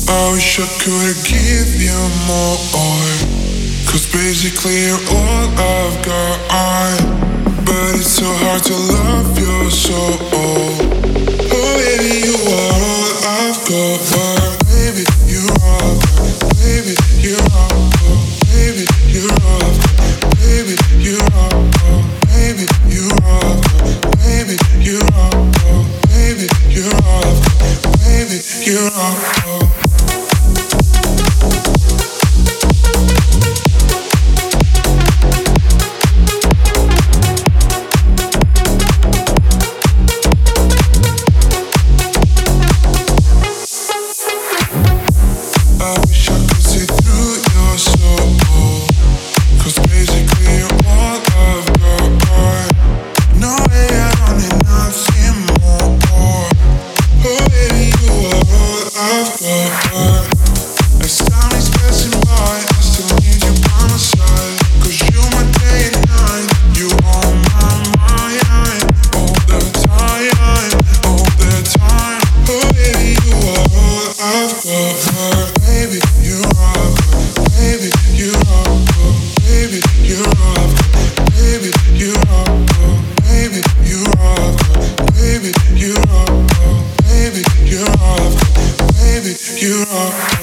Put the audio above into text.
I wish I could give you more. Cause basically you're all I've got. But it's so hard to love your soul. Oh baby, you are all I've got. Baby, you're all I've got. Baby, you're all I've got. Baby, you're all I've got. Baby, you're all I've got. Baby, you're all I've got. Baby, you're all I've got. Baby, you're all I've got. Baby, you're all I've got. You're all